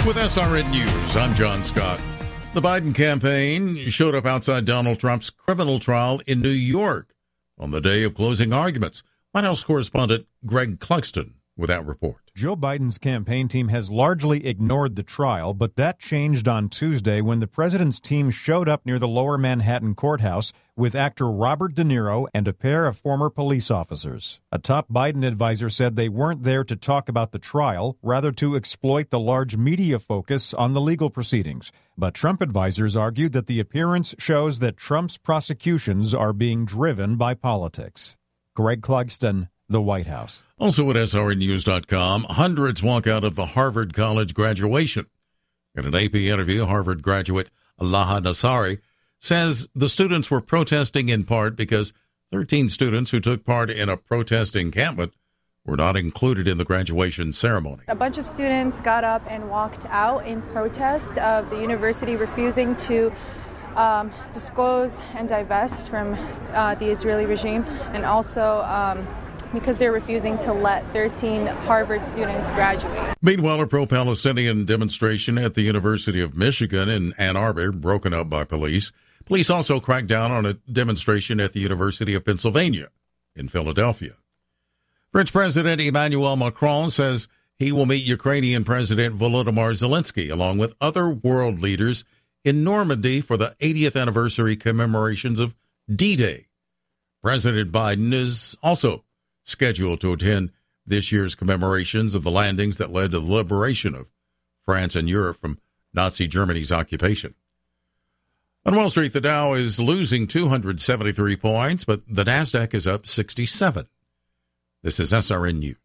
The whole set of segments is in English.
With SRN News, I'm John Scott. The Biden campaign showed up outside Donald Trump's criminal trial in New York on the day of closing arguments. White House correspondent Greg Clugston with that report. Joe Biden's campaign team has largely ignored the trial, but that changed on Tuesday when the president's team showed up near the Lower Manhattan courthouse with actor Robert De Niro and a pair of former police officers. A top Biden advisor said they weren't there to talk about the trial, rather to exploit the large media focus on the legal proceedings. But Trump advisors argued that the appearance shows that Trump's prosecutions are being driven by politics. Greg Clugston, the White House. Also at SRNnews.com, hundreds walk out of the Harvard College graduation. In an AP interview, Harvard graduate Alaha Nassari says the students were protesting in part because 13 students who took part in a protest encampment were not included in the graduation ceremony. A bunch of students got up and walked out in protest of the university refusing to disclose and divest from the Israeli regime, and also because they're refusing to let 13 Harvard students graduate. Meanwhile, a pro-Palestinian demonstration at the University of Michigan in Ann Arbor broken up by police. Police also cracked down on a demonstration at the University of Pennsylvania in Philadelphia. French President Emmanuel Macron says he will meet Ukrainian President Volodymyr Zelensky along with other world leaders in Normandy for the 80th anniversary commemorations of D-Day. President Biden is also scheduled to attend this year's commemorations of the landings that led to the liberation of France and Europe from Nazi Germany's occupation. On Wall Street, the Dow is losing 273 points, but the Nasdaq is up 67. This is SRN News.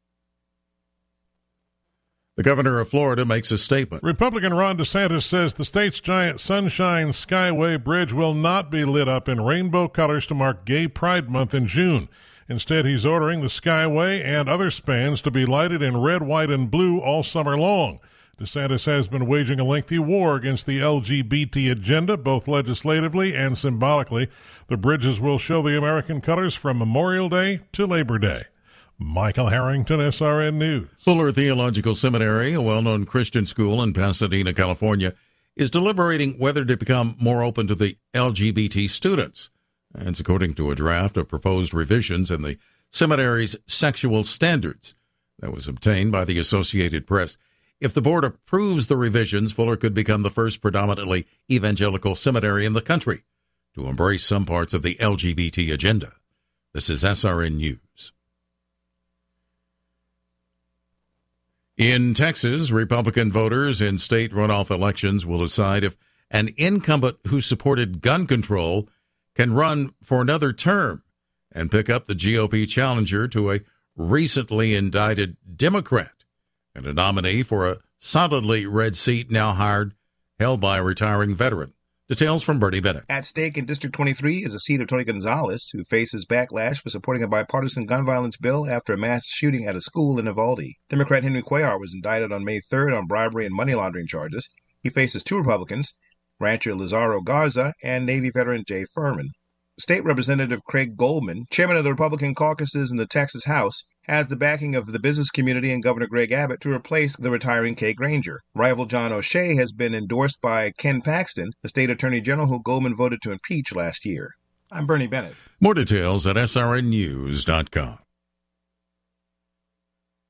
The governor of Florida makes a statement. Republican Ron DeSantis says the state's giant Sunshine Skyway Bridge will not be lit up in rainbow colors to mark Gay Pride Month in June. Instead, he's ordering the Skyway and other spans to be lighted in red, white, and blue all summer long. DeSantis has been waging a lengthy war against the LGBT agenda, both legislatively and symbolically. The bridges will show the American colors from Memorial Day to Labor Day. Michael Harrington, SRN News. Fuller Theological Seminary, a well-known Christian school in Pasadena, California, is deliberating whether to become more open to the LGBT students. That's according to a draft of proposed revisions in the seminary's sexual standards that was obtained by the Associated Press. If the board approves the revisions, Fuller could become the first predominantly evangelical seminary in the country to embrace some parts of the LGBT agenda. This is SRN News. In Texas, Republican voters in state runoff elections will decide if an incumbent who supported gun control can run for another term and pick up the GOP challenger to a recently indicted Democrat and a nominee for a solidly red seat now held by a retiring veteran. Details from Bernie Bennett. At stake in District 23 is a seat of Tony Gonzalez, who faces backlash for supporting a bipartisan gun violence bill after a mass shooting at a school in Uvalde. Democrat Henry Cuellar was indicted on May 3rd on bribery and money laundering charges. He faces two Republicans, rancher Lazaro Garza and Navy veteran Jay Furman. State Representative Craig Goldman, chairman of the Republican caucuses in the Texas House, has the backing of the business community and Governor Greg Abbott to replace the retiring Kay Granger. Rival John O'Shea has been endorsed by Ken Paxton, the state attorney general who Goldman voted to impeach last year. I'm Bernie Bennett. More details at srnnews.com.